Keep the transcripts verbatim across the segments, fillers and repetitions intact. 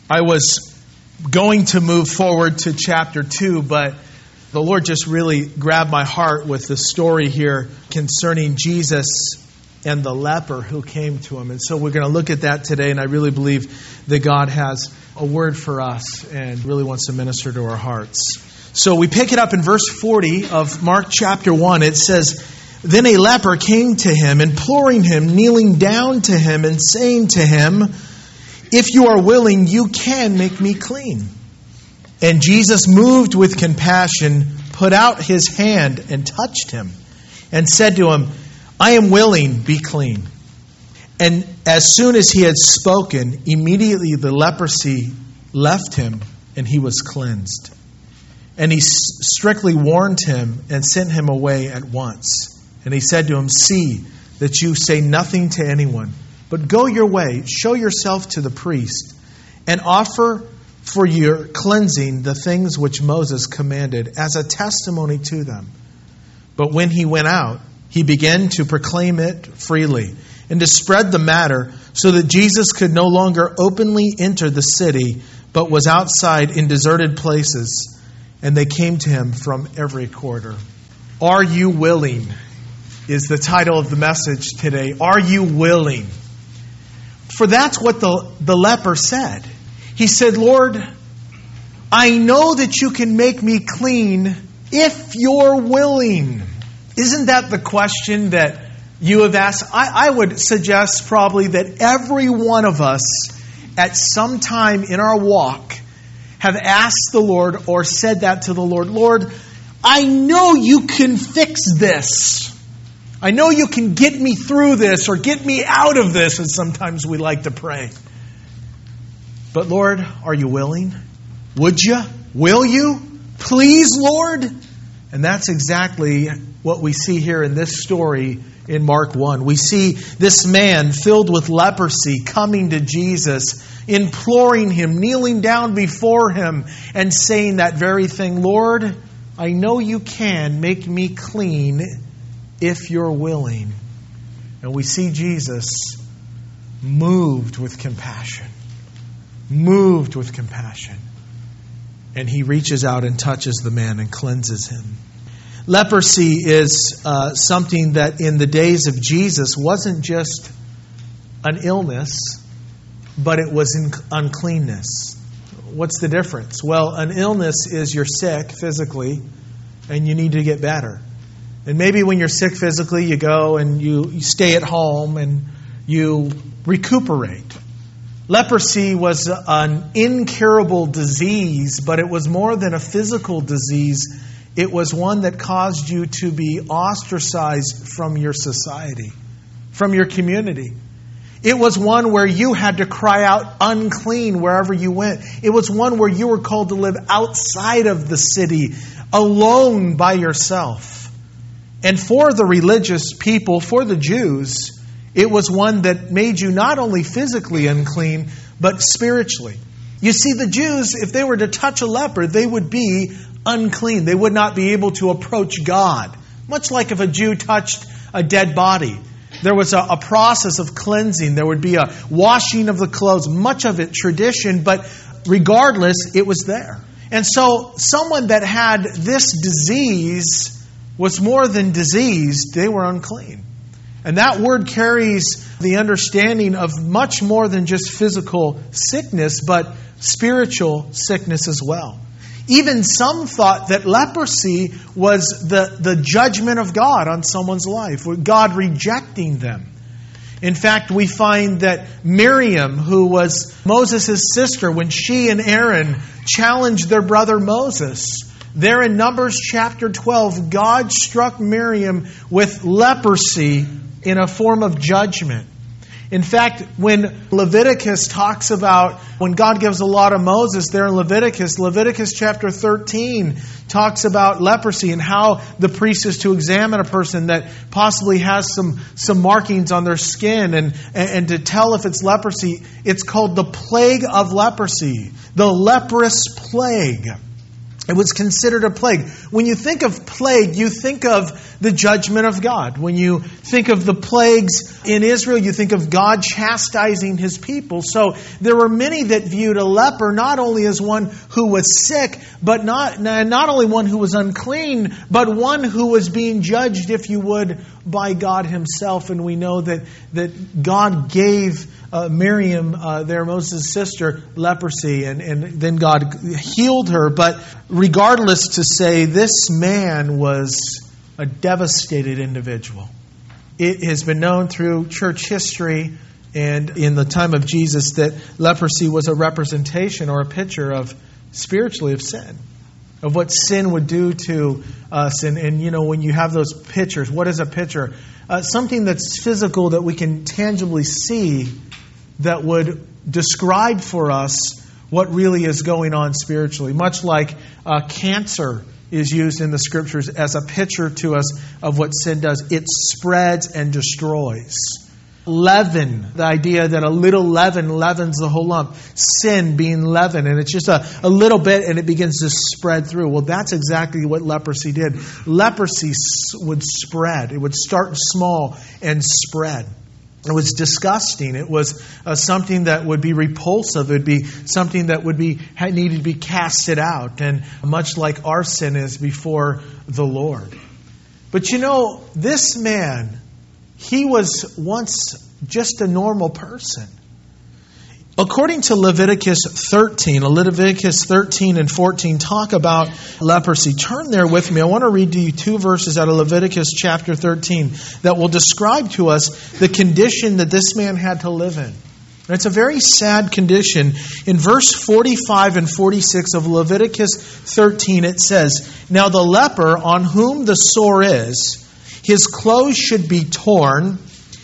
I was going to move forward to chapter two, but the Lord just really grabbed my heart with the story here concerning Jesus and the leper who came to him. And so we're going to look at that today, and I really believe that God has a word for us and really wants to minister to our hearts. So we pick it up in verse forty of Mark chapter one. It says, "Then a leper came to him, imploring him, kneeling down to him and saying to him, 'If you are willing, you can make me clean.' And Jesus, moved with compassion, put out his hand and touched him and said to him, 'I am willing, be clean.' And as soon as he had spoken, immediately the leprosy left him and he was cleansed. And he strictly warned him and sent him away at once. And he said to him, 'See that you say nothing to anyone, but go your way, show yourself to the priest, and offer for your cleansing the things which Moses commanded as a testimony to them.' But when he went out, he began to proclaim it freely and to spread the matter, so that Jesus could no longer openly enter the city, but was outside in deserted places. And they came to him from every quarter." Are you willing is the title of the message today. Are you willing? For that's what the, the leper said. He said, "Lord, I know that you can make me clean if you're willing." Isn't that the question that you have asked? I, I would suggest probably that every one of us at some time in our walk have asked the Lord or said that to the Lord. "Lord, I know you can fix this. I know you can get me through this or get me out of this," as sometimes we like to pray. But Lord, are you willing? Would you? Will you? Please, Lord? And that's exactly what we see here in this story in Mark one. We see this man filled with leprosy coming to Jesus, imploring him, kneeling down before him, and saying that very thing. "Lord, I know you can make me clean if you're willing." And we see Jesus moved with compassion. Moved with compassion. And he reaches out and touches the man and cleanses him. Leprosy is uh, something that in the days of Jesus wasn't just an illness, but it was in uncleanness. What's the difference? Well, an illness is you're sick physically and you need to get better. And maybe when you're sick physically, you go and you, you stay at home and you recuperate. Leprosy was an incurable disease, but it was more than a physical disease. It was one that caused you to be ostracized from your society, from your community. It was one where you had to cry out unclean wherever you went. It was one where you were called to live outside of the city, alone by yourself. And for the religious people, for the Jews, it was one that made you not only physically unclean, but spiritually. You see, the Jews, if they were to touch a leper, they would be unclean. They would not be able to approach God. Much like if a Jew touched a dead body. There was a, a process of cleansing. There would be a washing of the clothes. Much of it tradition, but regardless, it was there. And so someone that had this disease was more than diseased. They were unclean. And that word carries the understanding of much more than just physical sickness, but spiritual sickness as well. Even some thought that leprosy was the, the judgment of God on someone's life, God rejecting them. In fact, we find that Miriam, who was Moses' sister, when she and Aaron challenged their brother Moses, there in Numbers chapter twelve, God struck Miriam with leprosy in a form of judgment. In fact, when Leviticus talks about, when God gives a law to Moses there in Leviticus, Leviticus chapter thirteen talks about leprosy and how the priest is to examine a person that possibly has some, some markings on their skin and, and, and to tell if it's leprosy. It's called the plague of leprosy, the leprous plague. It was considered a plague. When you think of plague, you think of the judgment of God. When you think of the plagues in Israel, you think of God chastising His people. So there were many that viewed a leper not only as one who was sick, but not, not only one who was unclean, but one who was being judged, if you would, by God Himself. And we know that, that God gave uh, Miriam, uh, their Moses' sister, leprosy, and, and then God healed her. But regardless, to say this man was a devastated individual. It has been known through church history and in the time of Jesus that leprosy was a representation or a picture of, spiritually, of sin. Of what sin would do to us. And, and you know, when you have those pictures, what is a picture? Uh, something that's physical that we can tangibly see that would describe for us what really is going on spiritually. Much like uh, cancer is used in the Scriptures as a picture to us of what sin does. It spreads and destroys. Leaven, the idea that a little leaven leavens the whole lump. Sin being leaven, and it's just a, a little bit and it begins to spread through. Well, that's exactly what leprosy did. Leprosy would spread. It would start small and spread. It was disgusting. It was uh, something that would be repulsive. It would be something that would be needed to be casted out. And much like our sin is before the Lord. But you know, this man, he was once just a normal person. According to Leviticus thirteen, Leviticus thirteen and fourteen talk about leprosy. Turn there with me. I want to read to you two verses out of Leviticus chapter thirteen that will describe to us the condition that this man had to live in. And it's a very sad condition. In verse forty-five and forty-six of Leviticus thirteen, it says, "Now the leper on whom the sore is, his clothes should be torn,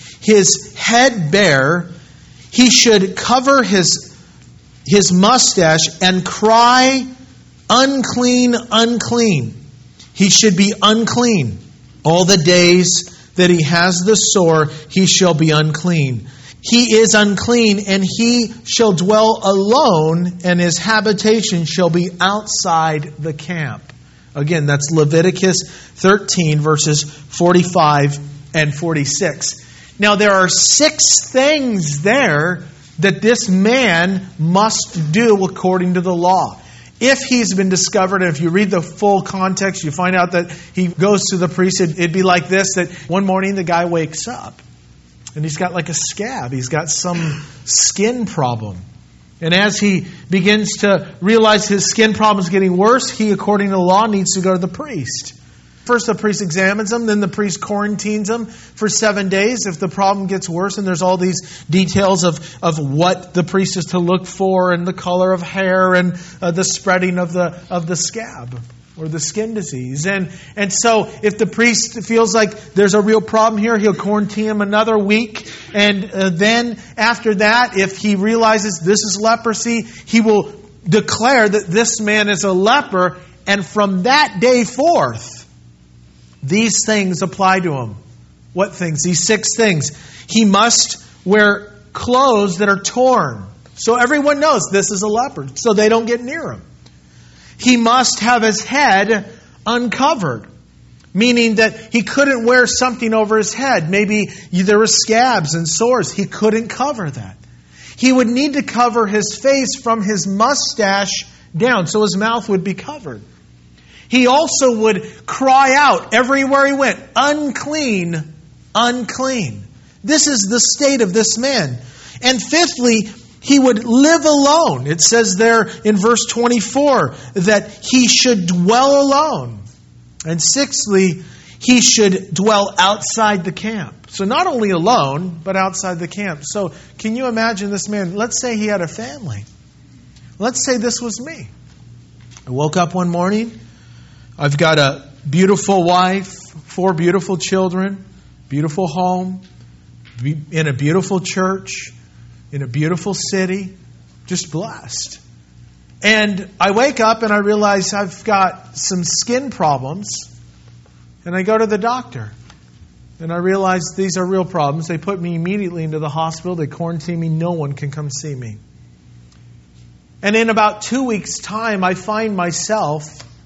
his head bare. He should cover his, his mustache and cry, 'Unclean, unclean.' He should be unclean. All the days that he has the sore, he shall be unclean. He is unclean, and he shall dwell alone, and his habitation shall be outside the camp." Again, that's Leviticus thirteen, verses forty-five and forty-six. Now, there are six things there that this man must do according to the law. If he's been discovered, and if you read the full context, you find out that he goes to the priest. It'd be like this, that one morning the guy wakes up, and he's got like a scab. He's got some skin problem. And as he begins to realize his skin problem is getting worse, he, according to the law, needs to go to the priest. First, the priest examines him, then the priest quarantines him for seven days. If the problem gets worse, and there's all these details of, of what the priest is to look for, and the color of hair, and uh, the spreading of the of the scab or the skin disease. And and so if the priest feels like there's a real problem here, he'll quarantine him another week. And uh, then after that, if he realizes this is leprosy, he will declare that this man is a leper. And from that day forth, these things apply to him. What things? These six things. He must wear clothes that are torn. So everyone knows this is a leper, so they don't get near him. He must have his head uncovered, meaning that he couldn't wear something over his head. Maybe there were scabs and sores. He couldn't cover that. He would need to cover his face from his mustache down, so his mouth would be covered. He also would cry out everywhere he went, "Unclean, unclean." This is the state of this man. And fifthly, he would live alone. It says there in verse twenty-four that he should dwell alone. And sixthly, he should dwell outside the camp. So not only alone, but outside the camp. So can you imagine this man? Let's say he had a family. Let's say this was me. I woke up one morning. I've got a beautiful wife, four beautiful children, beautiful home, in a beautiful church, in a beautiful city, just blessed. And I wake up and I realize I've got some skin problems, and I go to the doctor. And I realize these are real problems. They put me immediately into the hospital. They quarantine me. No one can come see me. And in about two weeks' time, I find myself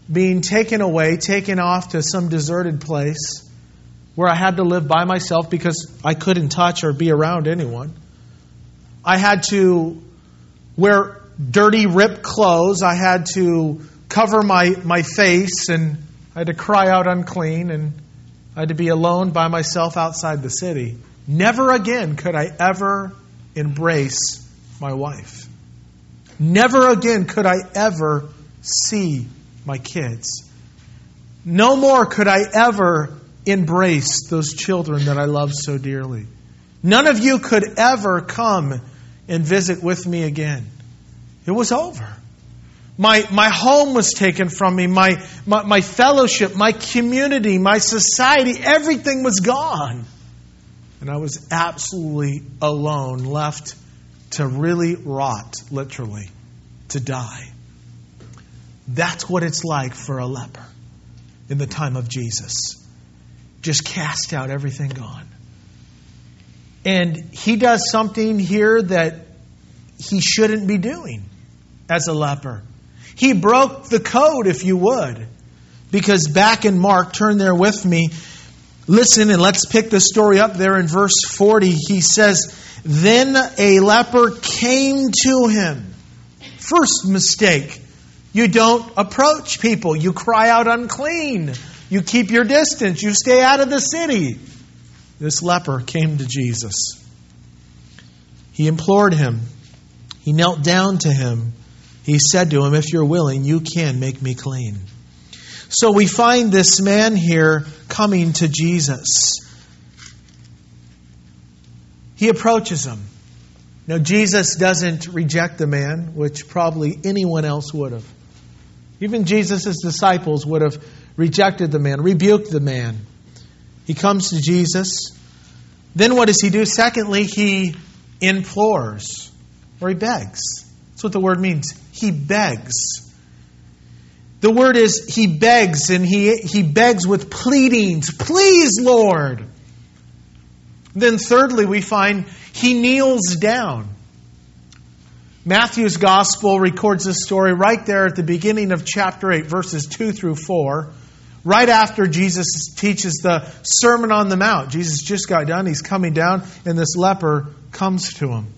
being taken away, taken off to some deserted place where I had to live by myself because I couldn't touch or be around anyone. I had to wear dirty, ripped clothes. I had to cover my, my face, and I had to cry out unclean, and I had to be alone by myself outside the city. Never again could I ever embrace my wife. Never again could I ever see my kids. No more could I ever embrace those children that I love so dearly. None of you could ever come and visit with me again. It was over. My my home was taken from me. My, my, my fellowship, my community, my society, everything was gone. And I was absolutely alone, left to really rot, literally, to die. That's what it's like for a leper in the time of Jesus. Just cast out, everything gone. And he does something here that he shouldn't be doing as a leper. He broke the code, if you would. Because back in Mark, turn there with me, listen, and let's pick the story up there in verse forty. He says, "Then a leper came to him." First mistake. You don't approach people. You cry out unclean. You keep your distance. You stay out of the city. This leper came to Jesus. He implored him. He knelt down to him. He said to him, "If you're willing, you can make me clean." So we find this man here coming to Jesus. He approaches him. Now, Jesus doesn't reject the man, which probably anyone else would have. Even Jesus' disciples would have rejected the man, rebuked the man. He comes to Jesus. Then what does he do? Secondly, he implores, or he begs. That's what the word means. He begs. The word is he begs, and he, he begs with pleadings. Please, Lord. Then thirdly, we find he kneels down. Matthew's Gospel records this story right there at the beginning of chapter eight, verses two through four. Right after Jesus teaches the Sermon on the Mount. Jesus just got done. He's coming down, and this leper comes to him.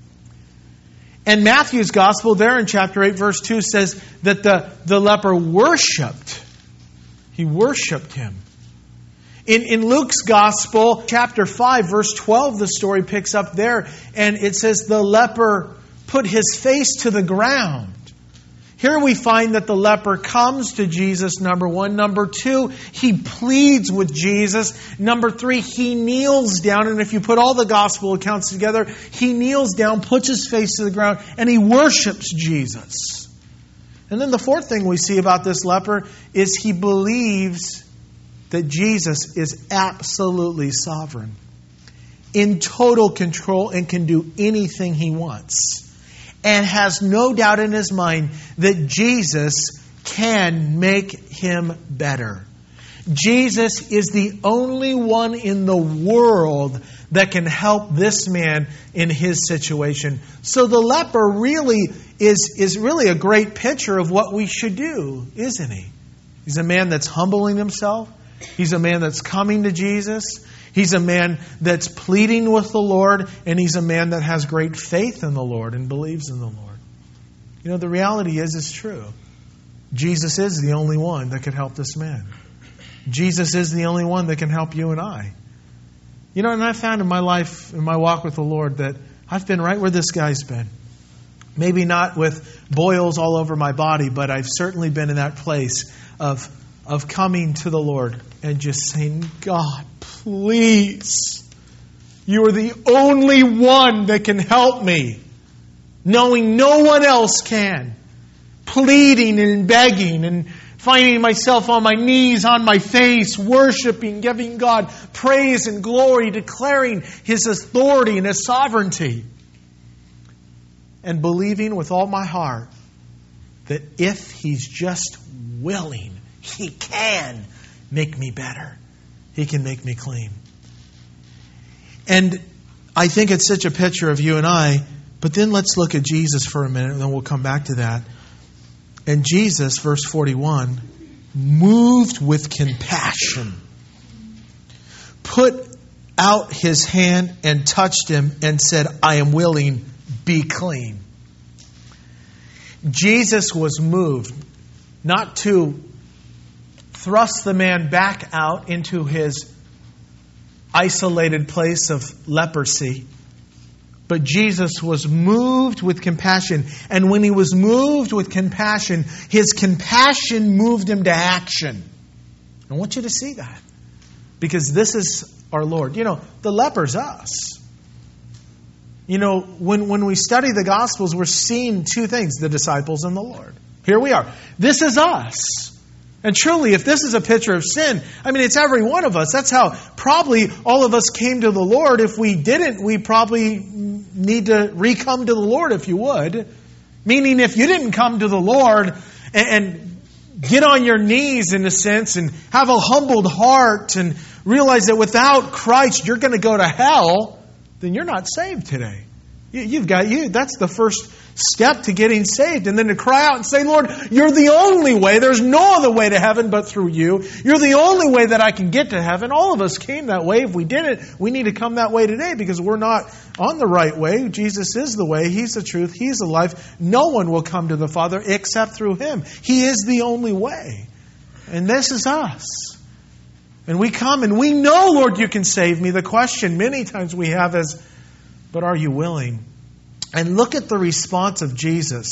And Matthew's Gospel there in chapter eight, verse two says that the, the leper worshipped. He worshipped him. In, in Luke's Gospel, chapter five, verse twelve, the story picks up there. And it says the leper put his face to the ground. Here we find that the leper comes to Jesus, number one. Number two, he pleads with Jesus. Number three, he kneels down. And if you put all the gospel accounts together, he kneels down, puts his face to the ground, and he worships Jesus. And then the fourth thing we see about this leper is he believes that Jesus is absolutely sovereign, in total control, and can do anything he wants. And has no doubt in his mind that Jesus can make him better. Jesus is the only one in the world that can help this man in his situation. So the leper really is, is really a great picture of what we should do, isn't he? He's a man that's humbling himself. He's a man that's coming to Jesus. He's a man that's pleading with the Lord, and he's a man that has great faith in the Lord and believes in the Lord. You know, the reality is, it's true. Jesus is the only one that could help this man. Jesus is the only one that can help you and I. You know, and I've found in my life, in my walk with the Lord, that I've been right where this guy's been. Maybe not with boils all over my body, but I've certainly been in that place of, of coming to the Lord and just saying, "God, please, you are the only one that can help me," knowing no one else can. Pleading and begging and finding myself on my knees, on my face, worshiping, giving God praise and glory, declaring His authority and His sovereignty. And believing with all my heart that if He's just willing, He can make me better. He can make me clean. And I think it's such a picture of you and I. But then let's look at Jesus for a minute, and then we'll come back to that. And Jesus, verse forty-one, moved with compassion, put out his hand and touched him and said, I am willing, be clean. Jesus was moved not to thrust the man back out into his isolated place of leprosy, but Jesus was moved with compassion. And when he was moved with compassion, his compassion moved him to action. I want you to see that, because this is our Lord. You know, the leper's us. You know, when, when we study the Gospels, we're seeing two things, the disciples and the Lord. Here we are. This is us. And truly, if this is a picture of sin, I mean, it's every one of us. That's how probably all of us came to the Lord. If we didn't, we probably need to re-come to the Lord, if you would. Meaning, if you didn't come to the Lord and, and get on your knees, in a sense, and have a humbled heart and realize that without Christ you're going to go to hell, then you're not saved today. You, you've got you. That's the first step to getting saved. And then to cry out and say, Lord, you're the only way. There's no other way to heaven but through you. You're the only way that I can get to heaven. All of us came that way. If we didn't, we need to come that way today, because we're not on the right way. Jesus is the way. He's the truth. He's the life. No one will come to the Father except through Him. He is the only way. And this is us. And we come and we know, Lord, you can save me. The question many times we have is, but are you willing? And look at the response of Jesus.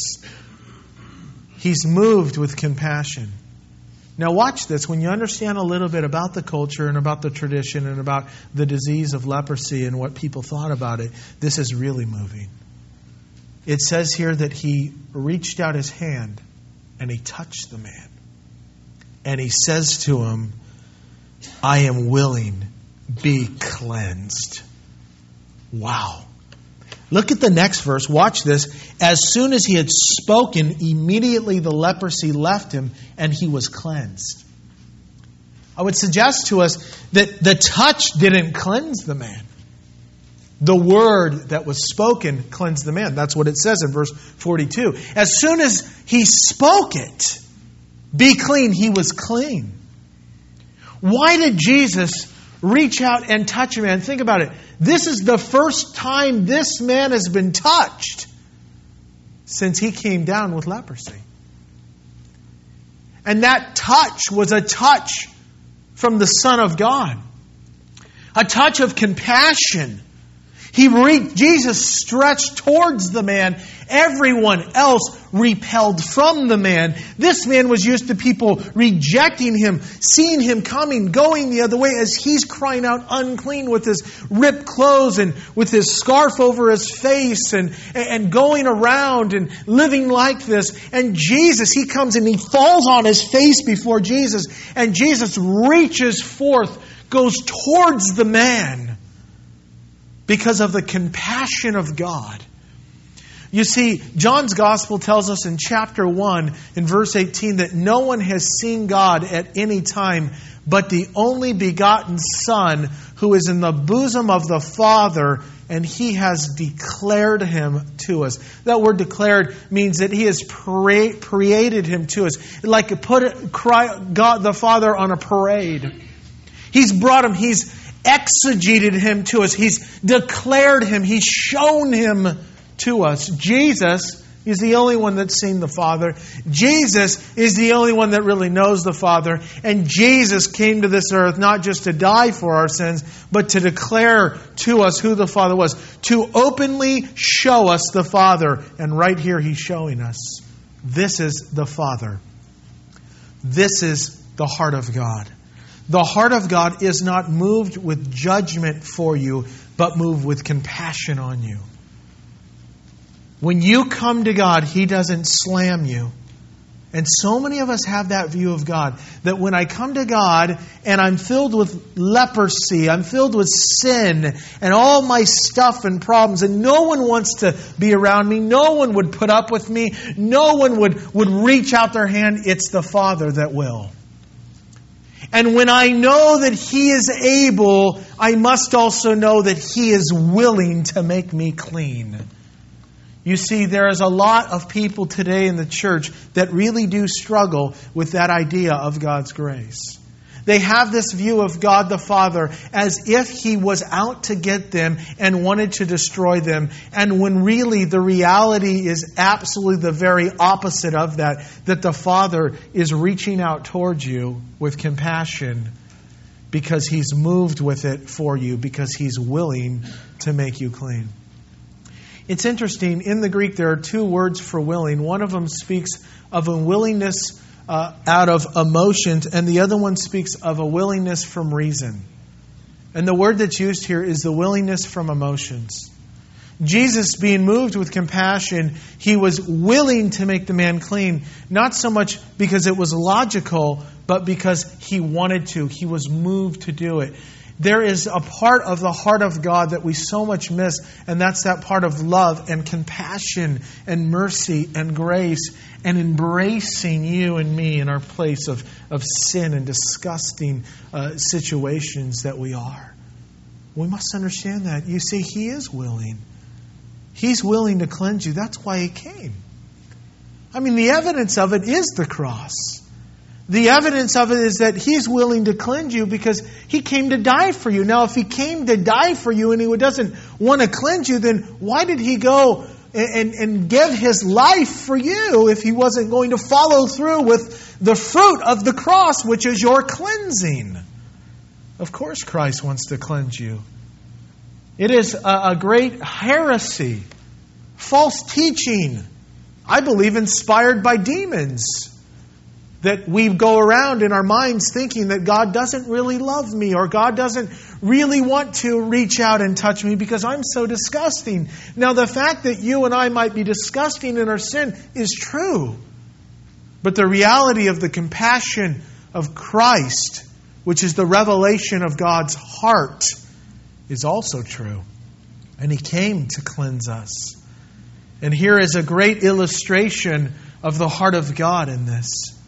He's moved with compassion. Now watch this. When you understand a little bit about the culture and about the tradition and about the disease of leprosy and what people thought about it, this is really moving. It says here that he reached out his hand and he touched the man. And he says to him, I am willing, be cleansed. Wow. Look at the next verse. Watch this. As soon as he had spoken, immediately the leprosy left him and he was cleansed. I would suggest to us that the touch didn't cleanse the man. The word that was spoken cleansed the man. That's what it says in verse forty-two. As soon as he spoke it, be clean, he was clean. Why did Jesus reach out and touch a man? Think about it. This is the first time this man has been touched since he came down with leprosy. And that touch was a touch from the Son of God. A touch of compassion. He re- Jesus stretched towards the man. Everyone else repelled from the man. This man was used to people rejecting him, seeing him coming, going the other way as he's crying out unclean with his ripped clothes and with his scarf over his face and, and going around and living like this. And Jesus, he comes and he falls on his face before Jesus. And Jesus reaches forth, goes towards the man, because of the compassion of God. You see, John's Gospel tells us in chapter one, in verse eighteen, that no one has seen God at any time but the only begotten Son, who is in the bosom of the Father, and He has declared Him to us. That word declared means that He has paraded Him to us. Like put God the Father on a parade. He's brought Him, He's exegeted Him to us. He's declared Him. He's shown Him to us. Jesus is the only one that's seen the Father. Jesus is the only one that really knows the Father. And Jesus came to this earth not just to die for our sins, but to declare to us who the Father was. To openly show us the Father. And right here He's showing us. This is the Father. This is the heart of God. The heart of God is not moved with judgment for you, but moved with compassion on you. When you come to God, He doesn't slam you. And so many of us have that view of God, that when I come to God and I'm filled with leprosy, I'm filled with sin and all my stuff and problems, and no one wants to be around me, no one would put up with me, no one would, would reach out their hand, it's the Father that will. And when I know that He is able, I must also know that He is willing to make me clean. You see, there is a lot of people today in the church that really do struggle with that idea of God's grace. They have this view of God the Father as if He was out to get them and wanted to destroy them. And when really the reality is absolutely the very opposite of that, that the Father is reaching out towards you with compassion because He's moved with it for you, because He's willing to make you clean. It's interesting, in the Greek there are two words for willing. One of them speaks of a willingness Uh, out of emotions, and the other one speaks of a willingness from reason. And the word that's used here is the willingness from emotions. Jesus, being moved with compassion, He was willing to make the man clean, not so much because it was logical, but because He wanted to. He was moved to do it. There is a part of the heart of God that we so much miss, and that's that part of love and compassion and mercy and grace and embracing you and me in our place of, of sin and disgusting uh, situations that we are. We must understand that. You see, He is willing. He's willing to cleanse you. That's why He came. I mean, the evidence of it is the cross. The evidence of it is that He's willing to cleanse you because He came to die for you. Now, if He came to die for you and He doesn't want to cleanse you, then why did He go and, and give His life for you if He wasn't going to follow through with the fruit of the cross, which is your cleansing? Of course Christ wants to cleanse you. It is a, a great heresy, false teaching, I believe inspired by demons, that we go around in our minds thinking that God doesn't really love me, or God doesn't really want to reach out and touch me because I'm so disgusting. Now, the fact that you and I might be disgusting in our sin is true. But the reality of the compassion of Christ, which is the revelation of God's heart, is also true. And He came to cleanse us. And here is a great illustration of the heart of God in this.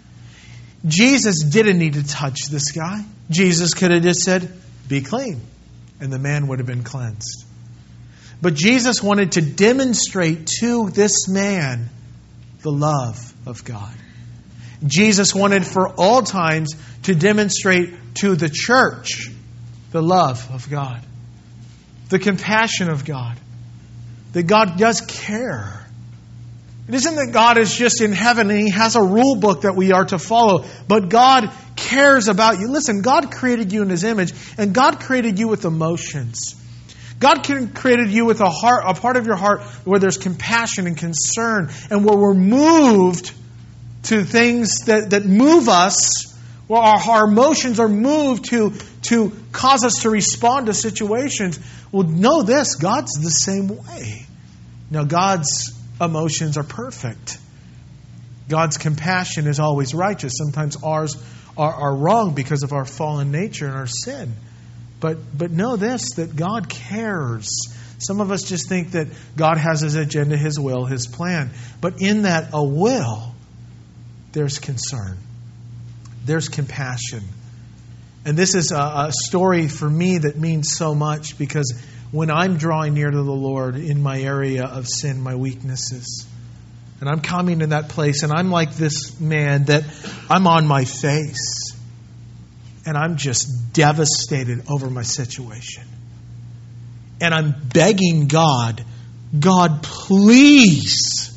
Jesus didn't need to touch this guy. Jesus could have just said, "Be clean," and the man would have been cleansed. But Jesus wanted to demonstrate to this man the love of God. Jesus wanted for all times to demonstrate to the church the love of God, the compassion of God, that God does care. It isn't that God is just in heaven and He has a rule book that we are to follow, but God cares about you. Listen, God created you in His image, and God created you with emotions. God created you with a heart, a part of your heart where there's compassion and concern, and where we're moved to things that, that move us, where our, our emotions are moved to, to cause us to respond to situations. Well, know this, God's the same way. Now, God's emotions are perfect. God's compassion is always righteous. Sometimes ours are, are wrong because of our fallen nature and our sin. But but know this, that God cares. Some of us just think that God has His agenda, His will, His plan. But in that a will, there's concern. There's compassion. And this is a, a story for me that means so much, because when I'm drawing near to the Lord in my area of sin, my weaknesses, and I'm coming in that place, and I'm like this man that I'm on my face, and I'm just devastated over my situation. And I'm begging God, God, please,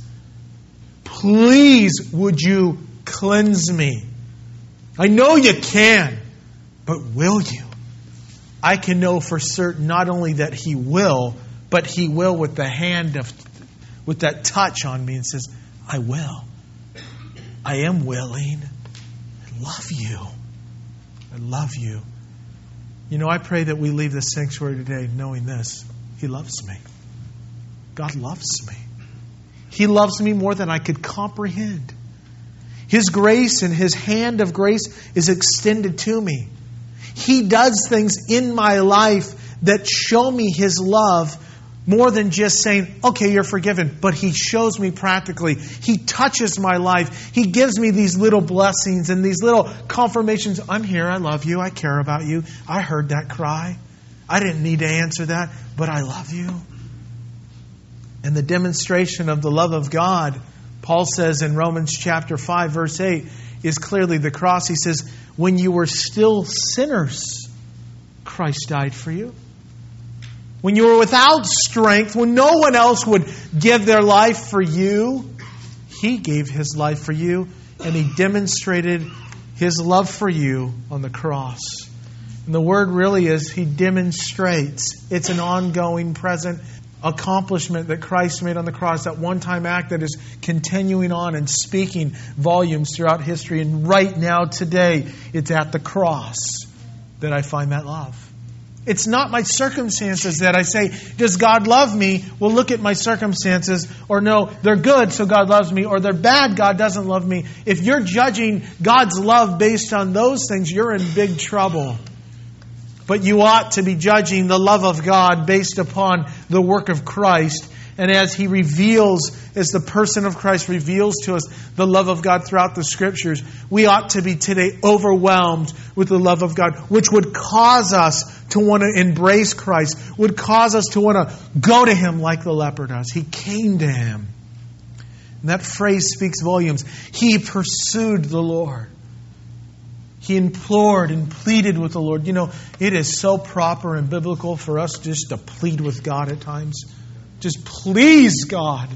please, would you cleanse me? I know you can, but will you? I can know for certain not only that He will, but He will with the hand of, with that touch on me, and says, I will. I am willing. I love you. I love you. You know, I pray that we leave this sanctuary today knowing this. He loves me. God loves me. He loves me more than I could comprehend. His grace and His hand of grace is extended to me. He does things in my life that show me His love more than just saying, okay, you're forgiven. But He shows me practically. He touches my life. He gives me these little blessings and these little confirmations. I'm here. I love you. I care about you. I heard that cry. I didn't need to answer that, but I love you. And the demonstration of the love of God, Paul says in Romans chapter five, verse eight, is clearly the cross. He says, when you were still sinners, Christ died for you. When you were without strength, when no one else would give their life for you, He gave His life for you, and He demonstrated His love for you on the cross. And the word really is He demonstrates. It's an ongoing, present accomplishment that Christ made on the cross, that one-time act that is continuing on and speaking volumes throughout history. And right now, today, it's at the cross that I find that love. It's not my circumstances that I say, does God love me? Well, look at my circumstances. Or no, they're good, so God loves me. Or they're bad, God doesn't love me. If you're judging God's love based on those things, you're in big trouble. But you ought to be judging the love of God based upon the work of Christ. And as He reveals, as the person of Christ reveals to us the love of God throughout the Scriptures, we ought to be today overwhelmed with the love of God, which would cause us to want to embrace Christ, would cause us to want to go to Him like the leper does. He came to Him. And that phrase speaks volumes. He pursued the Lord. He implored and pleaded with the Lord. You know, it is so proper and biblical for us just to plead with God at times. Just please, God,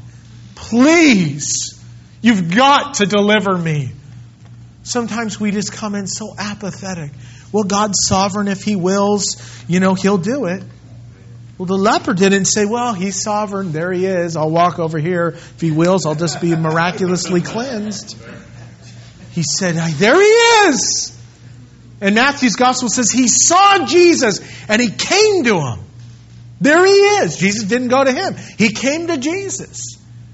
please, you've got to deliver me. Sometimes we just come in so apathetic. Well, God's sovereign. If He wills, you know, He'll do it. Well, the leper didn't say, well, He's sovereign. There He is. I'll walk over here. If He wills, I'll just be miraculously cleansed. He said, there He is. And Matthew's gospel says He saw Jesus and He came to Him. There He is. Jesus didn't go to Him. He came to Jesus.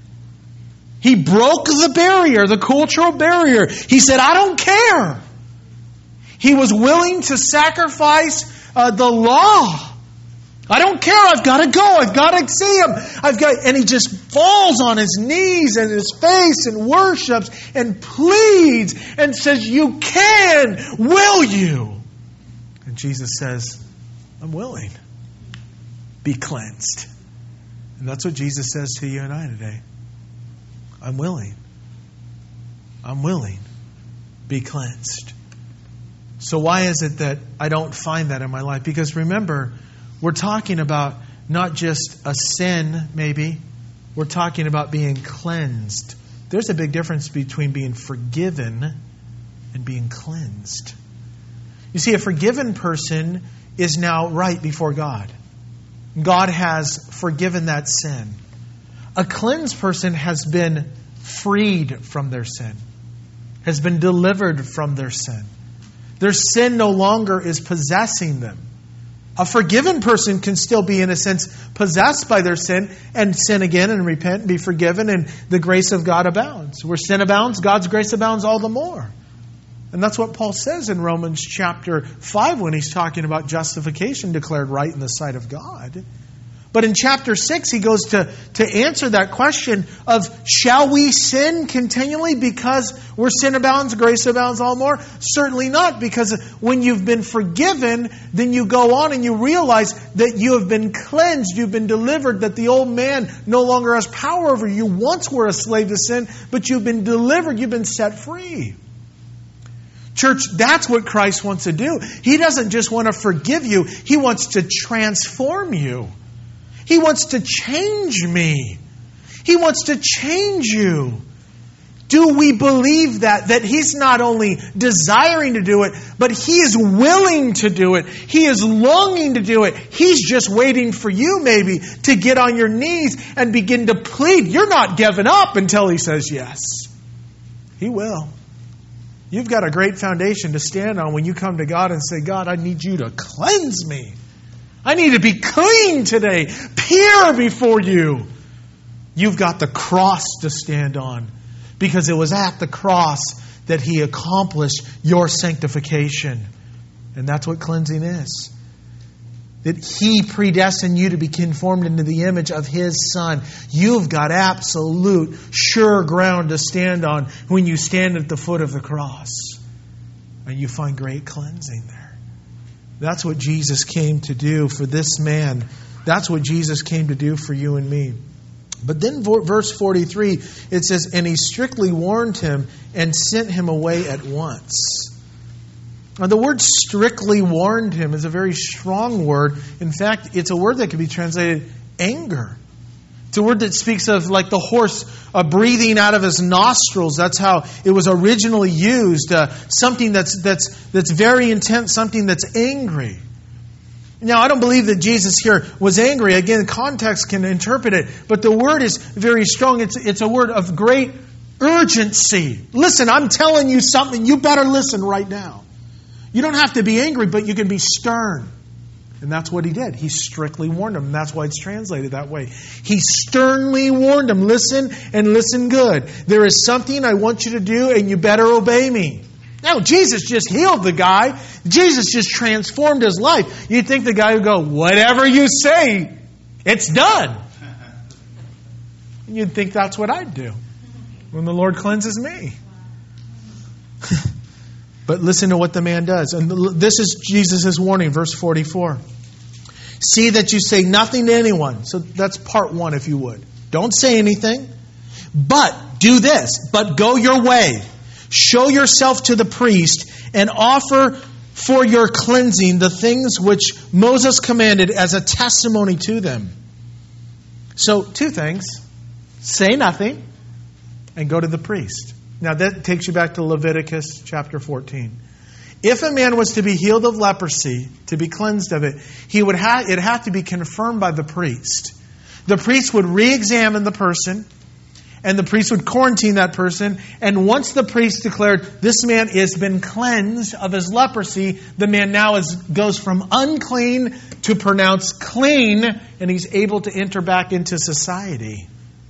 He broke the barrier, the cultural barrier. He said, I don't care. He was willing to sacrifice uh, the law. I don't care. I've got to go. I've got to see Him. I've got, and He just falls on His knees and His face and worships and pleads and says, you can. Will you? And Jesus says, I'm willing. Be cleansed. And that's what Jesus says to you and I today. I'm willing. I'm willing. Be cleansed. So why is it that I don't find that in my life? Because remember, we're talking about not just a sin, maybe. We're talking about being cleansed. There's a big difference between being forgiven and being cleansed. You see, a forgiven person is now right before God. God has forgiven that sin. A cleansed person has been freed from their sin, has been delivered from their sin. Their sin no longer is possessing them. A forgiven person can still be, in a sense, possessed by their sin and sin again and repent and be forgiven, and the grace of God abounds. Where sin abounds, God's grace abounds all the more. And that's what Paul says in Romans chapter five when he's talking about justification declared right in the sight of God. But in chapter six, he goes to, to answer that question of, shall we sin continually because where sin abounds, grace abounds all more? Certainly not, because when you've been forgiven, then you go on and you realize that you have been cleansed, you've been delivered, that the old man no longer has power over you. You once were a slave to sin, but you've been delivered, you've been set free. Church, that's what Christ wants to do. He doesn't just want to forgive you, He wants to transform you. He wants to change me. He wants to change you. Do we believe that? That He's not only desiring to do it, but He is willing to do it. He is longing to do it. He's just waiting for you maybe to get on your knees and begin to plead. You're not giving up until He says yes. He will. You've got a great foundation to stand on when you come to God and say, God, I need you to cleanse me. I need to be clean today, pure before you. You've got the cross to stand on, because it was at the cross that He accomplished your sanctification. And that's what cleansing is. That He predestined you to be conformed into the image of His Son. You've got absolute, sure ground to stand on when you stand at the foot of the cross. And you find great cleansing there. That's what Jesus came to do for this man. That's what Jesus came to do for you and me. But then verse forty-three, it says, and he strictly warned him and sent him away at once. Now, the word strictly warned him is a very strong word. In fact, it's a word that can be translated anger. It's a word that speaks of like the horse uh, breathing out of his nostrils. That's how it was originally used. Uh, something that's that's that's very intense, something that's angry. Now, I don't believe that Jesus here was angry. Again, context can interpret it. But the word is very strong. It's, it's a word of great urgency. Listen, I'm telling you something. You better listen right now. You don't have to be angry, but you can be stern. And that's what he did. He strictly warned him. And that's why it's translated that way. He sternly warned him. Listen and listen good. There is something I want you to do, and you better obey me. Now, Jesus just healed the guy. Jesus just transformed his life. You'd think the guy would go, whatever you say, it's done. And you'd think that's what I'd do when the Lord cleanses me. But listen to what the man does. And this is Jesus' warning, verse forty-four. See that you say nothing to anyone. So that's part one, if you would. Don't say anything. But do this. But go your way. Show yourself to the priest and offer for your cleansing the things which Moses commanded as a testimony to them. So, two things. Say nothing and go to the priest. Now that takes you back to Leviticus chapter fourteen. If a man was to be healed of leprosy, to be cleansed of it, he would have it had to be confirmed by the priest. The priest would re-examine the person, and the priest would quarantine that person. And once the priest declared, this man has been cleansed of his leprosy, the man now is, goes from unclean to pronounced clean, and he's able to enter back into society.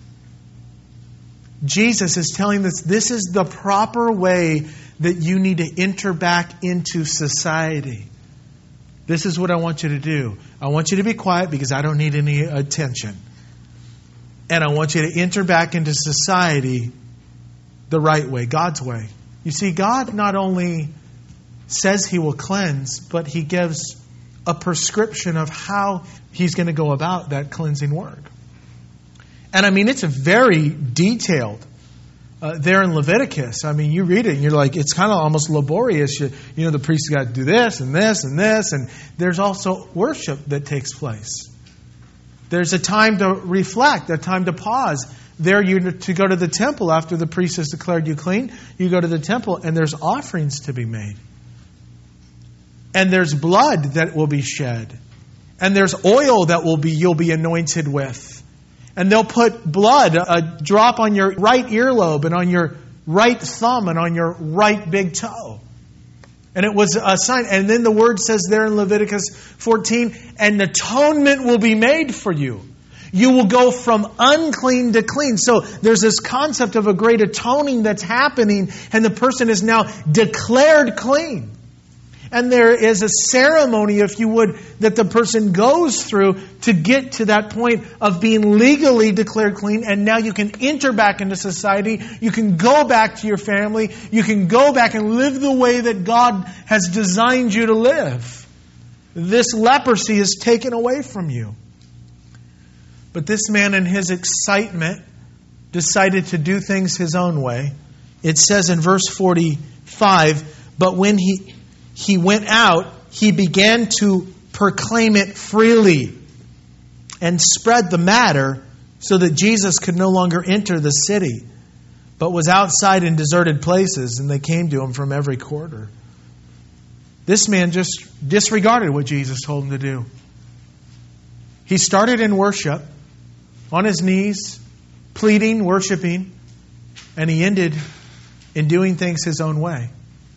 Jesus is telling us this is the proper way that you need to enter back into society. This is what I want you to do. I want you to be quiet because I don't need any attention. And I want you to enter back into society the right way, God's way. You see, God not only says He will cleanse, but He gives a prescription of how He's going to go about that cleansing work. And I mean, it's a very detailed uh, there in Leviticus. I mean, you read it and you're like, it's kind of almost laborious. You, you know, the priest's got to do this and this and this. And there's also worship that takes place. There's a time to reflect, a time to pause. There you to go to the temple after the priest has declared you clean. You go to the temple and there's offerings to be made. And there's blood that will be shed. And there's oil that will be you'll be anointed with. And they'll put blood, a drop on your right earlobe and on your right thumb and on your right big toe. And it was a sign. And then the word says there in Leviticus fourteen, an atonement will be made for you. You will go from unclean to clean. So there's this concept of a great atoning that's happening, and the person is now declared clean. And there is a ceremony, if you would, that the person goes through to get to that point of being legally declared clean. And now you can enter back into society. You can go back to your family. You can go back and live the way that God has designed you to live. This leprosy is taken away from you. But this man, in his excitement, decided to do things his own way. It says in verse forty-five, but when he... He went out, he began to proclaim it freely and spread the matter so that Jesus could no longer enter the city, but was outside in deserted places, and they came to him from every quarter. This man just disregarded what Jesus told him to do. He started in worship, on his knees, pleading, worshiping, and he ended in doing things his own way.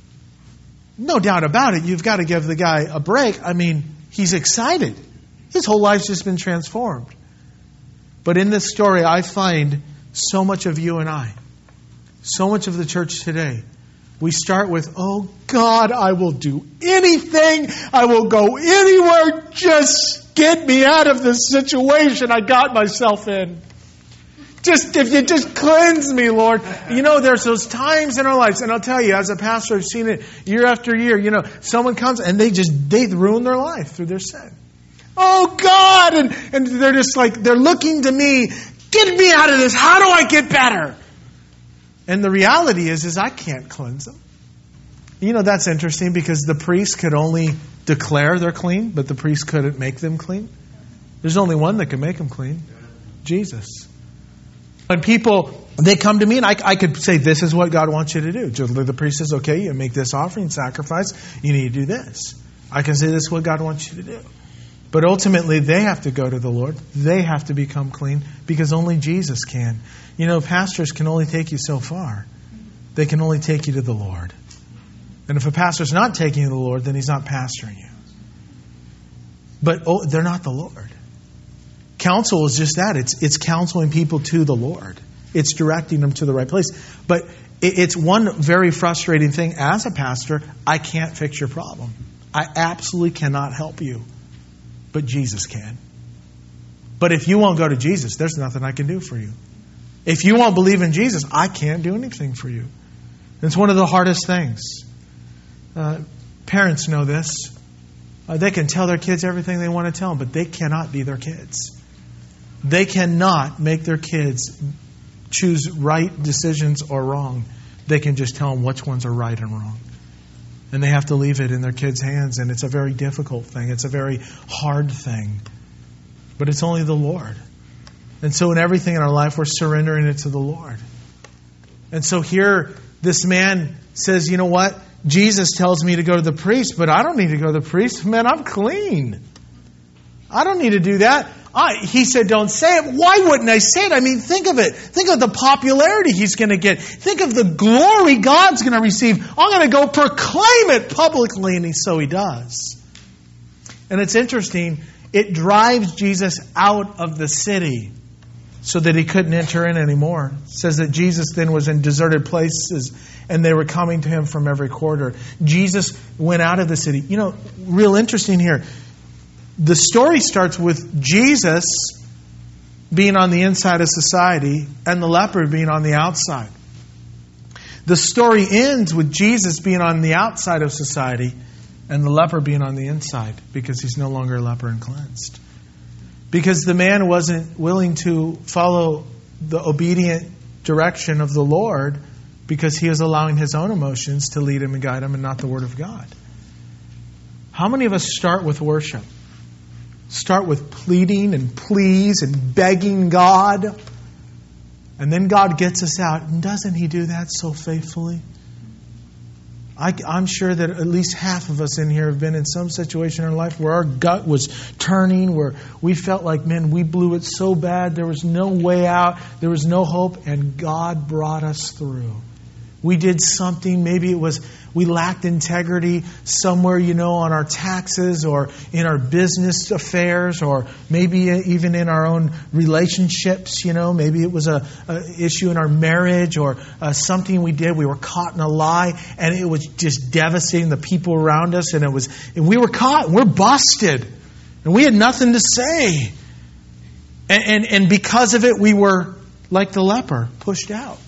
No doubt about it, you've got to give the guy a break. I mean, he's excited. His whole life's just been transformed. But in this story, I find so much of you and I, so much of the church today. We start with, oh God, I will do anything. I will go anywhere. Just get me out of this situation I got myself in. Just, if you just cleanse me, Lord. You know, there's those times in our lives, and I'll tell you, as a pastor, I've seen it year after year. You know, someone comes and they just, they ruin their life through their sin. Oh God! And, and they're just like, they're looking to me Get me out of this. How do I get better? And the reality is, is I can't cleanse them. You know, that's interesting because the priest could only declare they're clean, but the priest couldn't make them clean. There's only one that can make them clean. Jesus. When people, they come to me and I, I could say, this is what God wants you to do. The priest says, okay, you make this offering, sacrifice, you need to do this. I can say, this is what God wants you to do. But ultimately, they have to go to the Lord. They have to become clean because only Jesus can. You know, pastors can only take you so far. They can only take you to the Lord. And if a pastor's not taking you to the Lord, then he's not pastoring you. But oh, they're not the Lord. Counsel is just that. It's it's counseling people to the Lord. It's directing them to the right place. But it, it's one very frustrating thing. As a pastor, I can't fix your problem. I absolutely cannot help you. But Jesus can. But if you won't go to Jesus, there's nothing I can do for you. If you won't believe in Jesus, I can't do anything for you. It's one of the hardest things. Uh, parents know this. Uh, they can tell their kids everything they want to tell them, but they cannot be their kids. They cannot make their kids choose right decisions or wrong. They can just tell them which ones are right and wrong. And they have to leave it in their kids' hands, and it's a very difficult thing. It's a very hard thing. But it's only the Lord. And so in everything in our life, we're surrendering it to the Lord. And so here, this man says, you know what? Jesus tells me to go to the priest, but I don't need to go to the priest. Man, I'm clean. I don't need to do that. I, he said, don't say it. Why wouldn't I say it? I mean, think of it. Think of the popularity he's going to get. Think of the glory God's going to receive. I'm going to go proclaim it publicly. And he, so he does. And it's interesting. It drives Jesus out of the city so that he couldn't enter in anymore. It says that Jesus then was in deserted places and they were coming to him from every quarter. Jesus went out of the city. You know, real interesting here. The story starts with Jesus being on the inside of society and the leper being on the outside. The story ends with Jesus being on the outside of society and the leper being on the inside because he's no longer a leper and cleansed. Because the man wasn't willing to follow the obedient direction of the Lord because he was allowing his own emotions to lead him and guide him and not the Word of God. How many of us start with worship? Start with pleading and pleas and begging God. And then God gets us out. And doesn't He do that so faithfully? I, I'm sure that at least half of us in here have been in some situation in our life where our gut was turning, where we felt like, man, we blew it so bad. There was no way out. There was no hope. And God brought us through. We did something. Maybe it was we lacked integrity somewhere, you know, on our taxes or in our business affairs or maybe even in our own relationships, you know. Maybe it was a, a issue in our marriage or uh, something we did. We were caught in a lie and it was just devastating the people around us. And it was, and we were caught and we're busted and we had nothing to say. And, and, and because of it, we were like the leper, pushed out.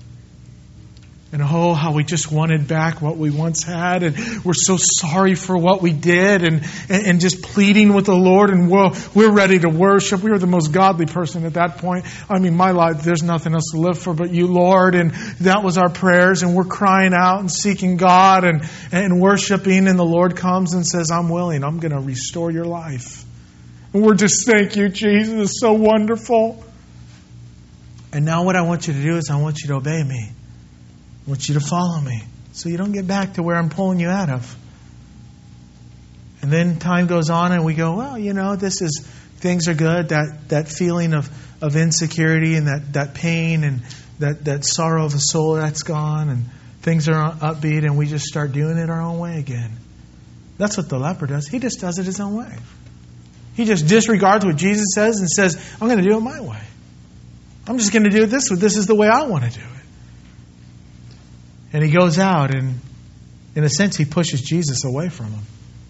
And oh, how we just wanted back what we once had. And we're so sorry for what we did. And, and, and just pleading with the Lord. And well, we're ready to worship. We were the most godly person at that point. I mean, my life, there's nothing else to live for but you, Lord. And that was our prayers. And we're crying out and seeking God and, and worshiping. And the Lord comes and says, I'm willing. I'm going to restore your life. And we're just, thank you, Jesus. It's so wonderful. And now what I want you to do is I want you to obey me. I want you to follow me so you don't get back to where I'm pulling you out of. And then time goes on and we go, well, you know, this is, things are good. That that feeling of, of insecurity and that, that pain and that, that sorrow of a soul, that's gone. And things are upbeat and we just start doing it our own way again. That's what the leper does. He just does it his own way. He just disregards what Jesus says and says, I'm going to do it my way. I'm just going to do it this way. This is the way I want to do it. And he goes out and, in a sense, he pushes Jesus away from him.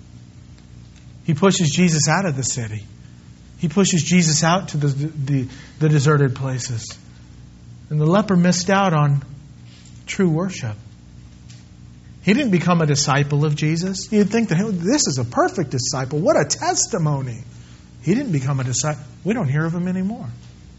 He pushes Jesus out of the city. He pushes Jesus out to the, the, the deserted places. And the leper missed out on true worship. He didn't become a disciple of Jesus. You'd think that this is a perfect disciple. What a testimony. He didn't become a disciple. We don't hear of him anymore.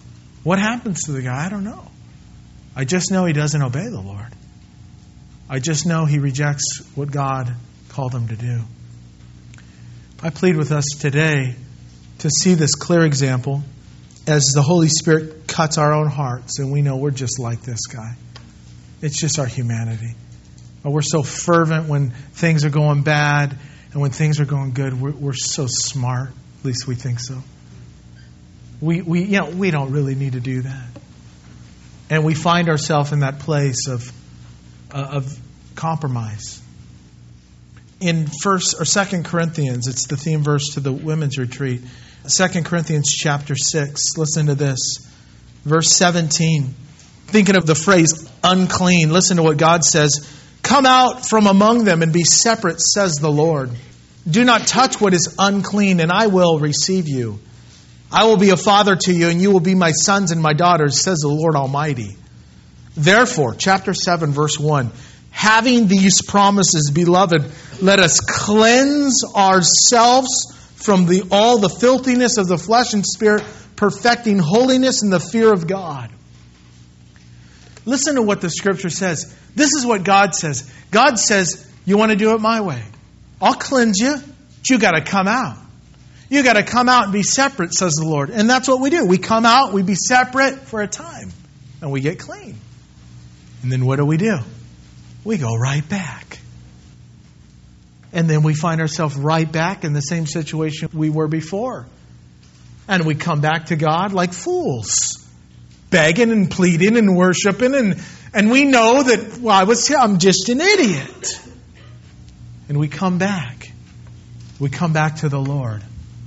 What happens to the guy? I don't know. I just know he doesn't obey the Lord. I just know he rejects what God called him to do. I plead with us today to see this clear example as the Holy Spirit cuts our own hearts, and we know we're just like this guy. It's just our humanity. But we're so fervent when things are going bad, and when things are going good, we're, we're so smart. At least we think so. We, we, you know, we don't really need to do that. And we find ourselves in that place of, uh, of compromise. In First or Second Corinthians, it's the theme verse to the women's retreat. Second Corinthians chapter six. Listen to this, verse seventeen. Thinking of the phrase unclean, listen to what God says. Come out from among them and be separate, says the Lord. Do not touch what is unclean, and I will receive you. I will be a father to you, and you will be my sons and my daughters, says the Lord Almighty. Therefore, chapter seven, verse one, having these promises, beloved, let us cleanse ourselves from the all the filthiness of the flesh and spirit, perfecting holiness in the fear of God. Listen to what the Scripture says. This is what God says. God says, you want to do it my way. I'll cleanse you, but you got to come out. You got to come out and be separate, says the Lord. And that's what we do. We come out, we be separate for a time, and we get clean. And then what do we do? We go right back. And then we find ourselves right back in the same situation we were before. And we come back to God like fools, begging and pleading and worshiping. And, and we know that, well, I was, I'm just an idiot. And we come back. We come back to the Lord.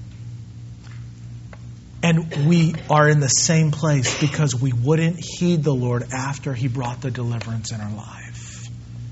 And we are in the same place because we wouldn't heed the Lord after He brought the deliverance in our life.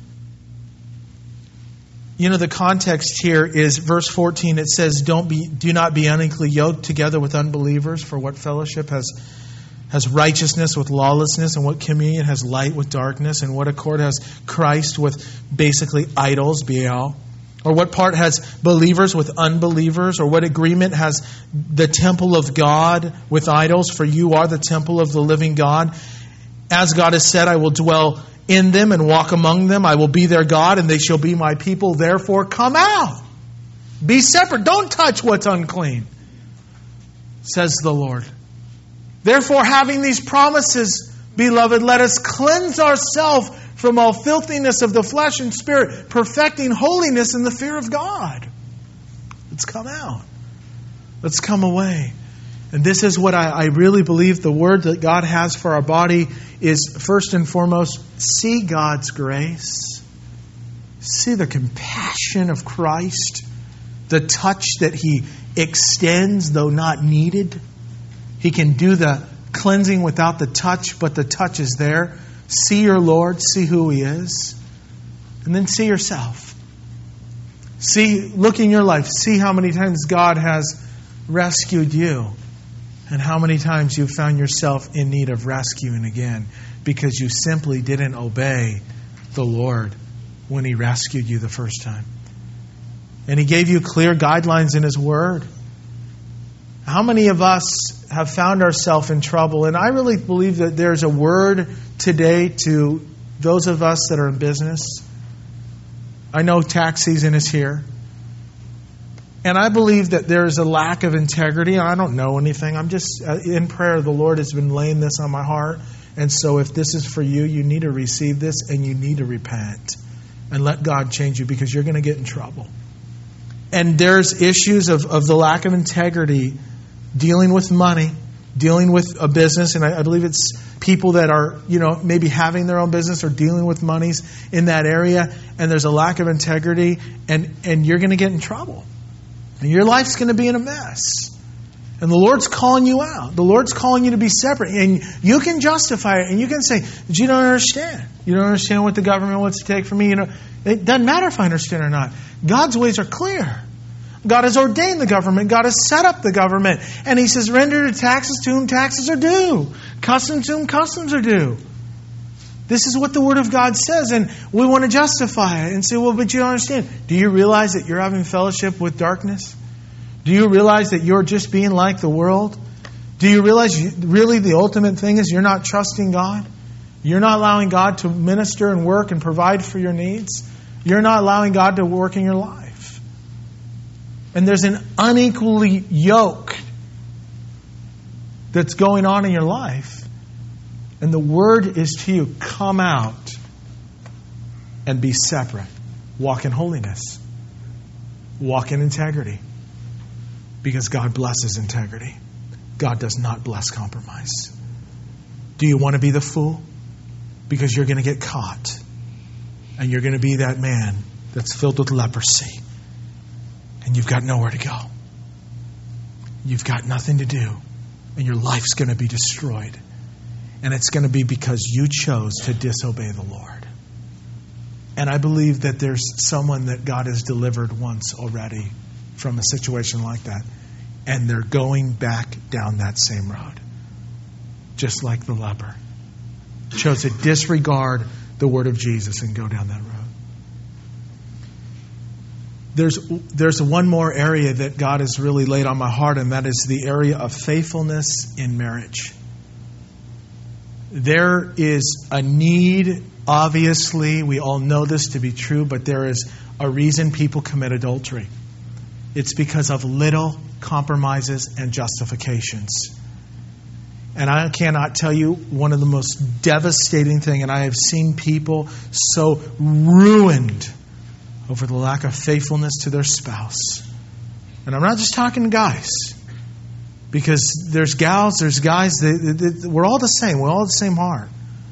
You know, the context here is verse fourteen. It says, "Don't be, do not be unequally yoked together with unbelievers. For what fellowship has has righteousness with lawlessness, and what communion has light with darkness, and what accord has Christ with basically idols, Baal? Or what part has believers with unbelievers? Or what agreement has the temple of God with idols? For you are the temple of the living God. As God has said, I will dwell in them and walk among them. I will be their God, and they shall be my people. Therefore, come out. Be separate. Don't touch what's unclean, says the Lord. Therefore, having these promises, beloved, let us cleanse ourselves from all filthiness of the flesh and spirit, perfecting holiness in the fear of God. Let's come out. Let's come away. And this is what I, I really believe the word that God has for our body is, first and foremost, see God's grace. See the compassion of Christ. The touch that He extends, though not needed. He can do the cleansing without the touch, but the touch is there. See your Lord, see who He is, and then see yourself. See, look in your life, see how many times God has rescued you, and how many times you've found yourself in need of rescuing again because you simply didn't obey the Lord when He rescued you the first time. And He gave you clear guidelines in His Word. How many of us have found ourselves in trouble? And I really believe that there's a word today to those of us that are in business. I know tax season is here. And I believe that there is a lack of integrity. I don't know anything. I'm just in prayer. The Lord has been laying this on my heart. And so if this is for you, you need to receive this and you need to repent and let God change you, because you're going to get in trouble. And there's issues of, of the lack of integrity, dealing with money, dealing with a business. And I, I believe it's people that are, you know, maybe having their own business or dealing with monies in that area. And there's a lack of integrity, and, and you're going to get in trouble. And your life's going to be in a mess. And the Lord's calling you out. The Lord's calling you to be separate. And you can justify it. And you can say, but you don't understand. You don't understand what the government wants to take from me. You know, it doesn't matter if I understand or not. God's ways are clear. God has ordained the government. God has set up the government. And He says, render the taxes to whom taxes are due. Customs to whom customs are due. This is what the Word of God says. And we want to justify it and say, well, but you don't understand. Do you realize that you're having fellowship with darkness? Do you realize that you're just being like the world? Do you realize you, really the ultimate thing is you're not trusting God? You're not allowing God to minister and work and provide for your needs? You're not allowing God to work in your life. And there's an unequally yoke that's going on in your life. And the word is to you, come out and be separate. Walk in holiness. Walk in integrity. Because God blesses integrity. God does not bless compromise. Do you want to be the fool? Because you're going to get caught. And you're going to be that man that's filled with leprosy. And you've got nowhere to go. You've got nothing to do. And your life's going to be destroyed. And it's going to be because you chose to disobey the Lord. And I believe that there's someone that God has delivered once already from a situation like that. And they're going back down that same road. Just like the leper. Chose to disregard the word of Jesus and go down that road. There's, there's one more area that God has really laid on my heart, and that is the area of faithfulness in marriage. There is a need, obviously, we all know this to be true, but there is a reason people commit adultery. It's because of little compromises and justifications. And I cannot tell you one of the most devastating things, and I have seen people so ruined over the lack of faithfulness to their spouse. And I'm not just talking to guys. Because there's gals, there's guys, they, they, they, we're all the same. We're all the same heart.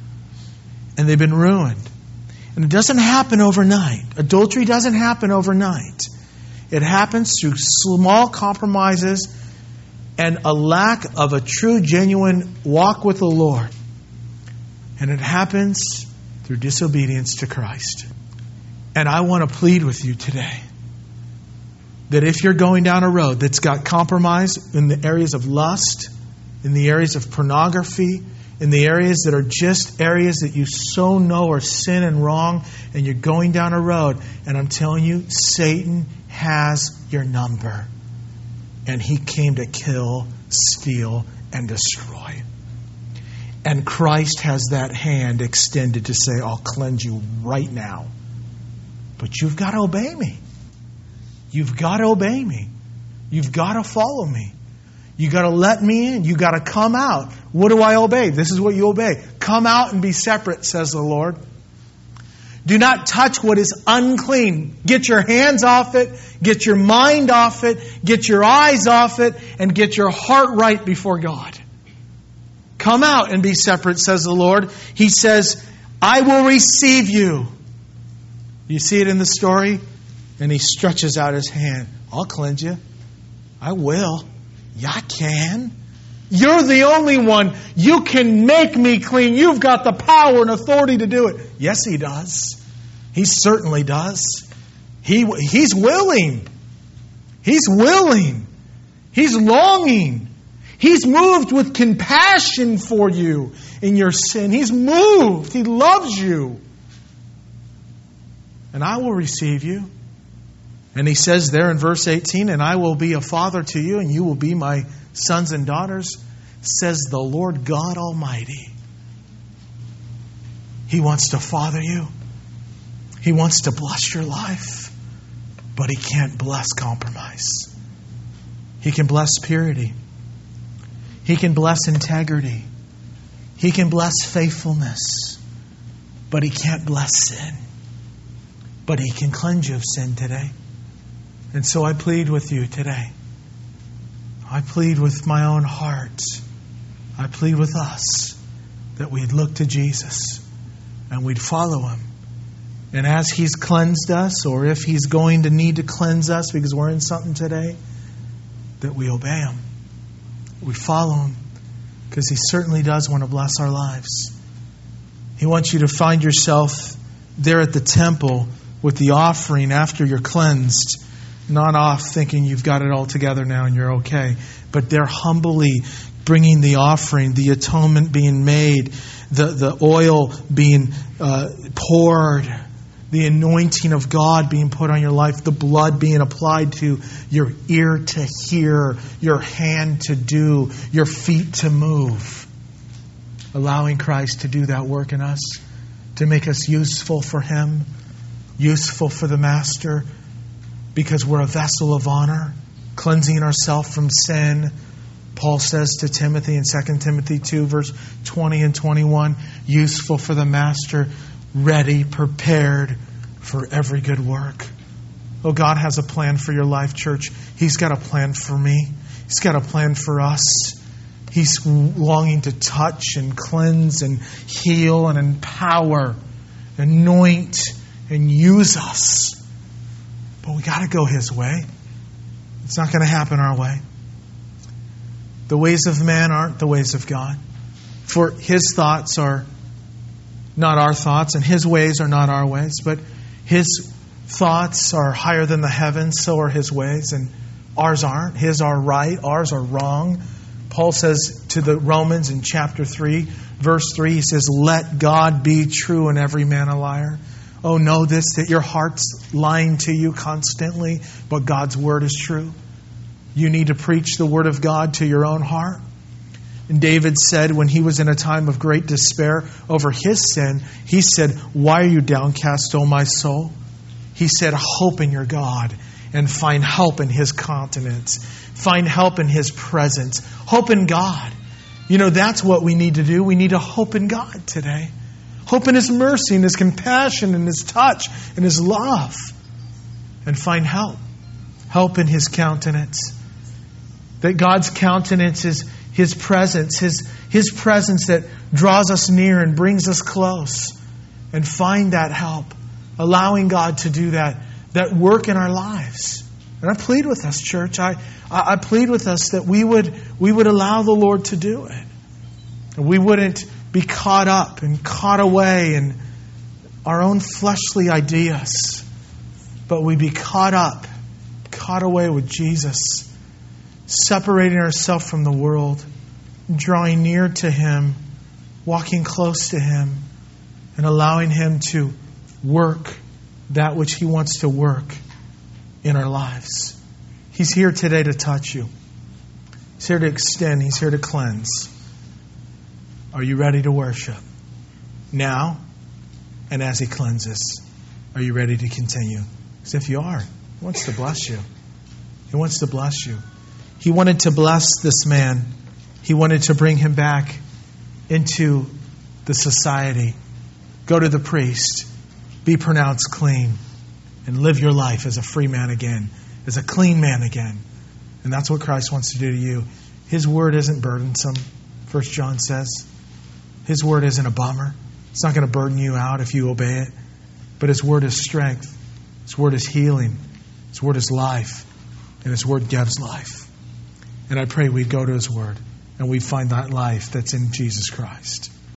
And they've been ruined. And it doesn't happen overnight. Adultery doesn't happen overnight. It happens through small compromises and a lack of a true, genuine walk with the Lord. And it happens through disobedience to Christ. And I want to plead with you today that if you're going down a road that's got compromise in the areas of lust, in the areas of pornography, in the areas that are just areas that you so know are sin and wrong, and you're going down a road, and I'm telling you, Satan has your number. And he came to kill, steal, and destroy. And Christ has that hand extended to say, I'll cleanse you right now. But you've got to obey me. You've got to obey me. You've got to follow me. You've got to let me in. You've got to come out. What do I obey? This is what you obey. Come out and be separate, says the Lord. Do not touch what is unclean. Get your hands off it. Get your mind off it. Get your eyes off it. And get your heart right before God. Come out and be separate, says the Lord. He says, I will receive you. You see it in the story? And he stretches out his hand. I'll cleanse you. I will. Yeah, I can. You're the only one. You can make me clean. You've got the power and authority to do it. Yes, he does. He certainly does. He, he's willing. He's willing. He's longing. He's moved with compassion for you in your sin. He's moved. He loves you. And I will receive you. And he says there in verse eighteen, and I will be a father to you, and you will be my sons and daughters, says the Lord God Almighty. He wants to father you. He wants to bless your life. But he can't bless compromise. He can bless purity. He can bless integrity. He can bless faithfulness. But he can't bless sin. But he can cleanse you of sin today. And so I plead with you today. I plead with my own heart. I plead with us that we'd look to Jesus and we'd follow him. And as he's cleansed us, or if he's going to need to cleanse us because we're in something today, that we obey him. We follow him because he certainly does want to bless our lives. He wants you to find yourself there at the temple with the offering after you're cleansed. Not off thinking you've got it all together now and you're okay. But they're humbly bringing the offering, the atonement being made, the, the oil being uh, poured, the anointing of God being put on your life, the blood being applied to your ear to hear, your hand to do, your feet to move. Allowing Christ to do that work in us, to make us useful for Him, useful for the Master, because we're a vessel of honor, cleansing ourselves from sin. Paul says to Timothy in Second Timothy two, verse twenty and twenty-one, useful for the Master, ready, prepared for every good work. Oh, God has a plan for your life, church. He's got a plan for me. He's got a plan for us. He's longing to touch and cleanse and heal and empower, anoint and use us. But we got to go His way. It's not going to happen our way. The ways of man aren't the ways of God. For His thoughts are not our thoughts, and His ways are not our ways. But His thoughts are higher than the heavens, so are His ways. And ours aren't. His are right, ours are wrong. Paul says to the Romans in chapter three, verse three, he says, let God be true and every man a liar. Oh, know this, that your heart's lying to you constantly, but God's word is true. You need to preach the word of God to your own heart. And David said when he was in a time of great despair over his sin, he said, why are you downcast, O my soul? He said, hope in your God and find help in His countenance. Find help in His presence. Hope in God. You know, that's what we need to do. We need to hope in God today. Hope in His mercy and His compassion and His touch and His love. And find help. Help in His countenance. That God's countenance is His presence. His, His presence that draws us near and brings us close. And find that help. Allowing God to do that, that work in our lives. And I plead with us, church. I, I, I plead with us that we would, we would allow the Lord to do it. And we wouldn't be caught up and caught away in our own fleshly ideas. But we'd be caught up, caught away with Jesus. Separating ourselves from the world. Drawing near to Him. Walking close to Him. And allowing Him to work that which He wants to work in our lives. He's here today to touch you. He's here to extend. He's here to cleanse. Are you ready to worship? Now and as He cleanses, are you ready to continue? Because if you are, He wants to bless you. He wants to bless you. He wanted to bless this man. He wanted to bring him back into the society. Go to the priest. Be pronounced clean. And live your life as a free man again. As a clean man again. And that's what Christ wants to do to you. His word isn't burdensome, First John says. His word isn't a bummer. It's not going to burden you out if you obey it. But His word is strength. His word is healing. His word is life. And His word gives life. And I pray we'd go to His word and we'd find that life that's in Jesus Christ.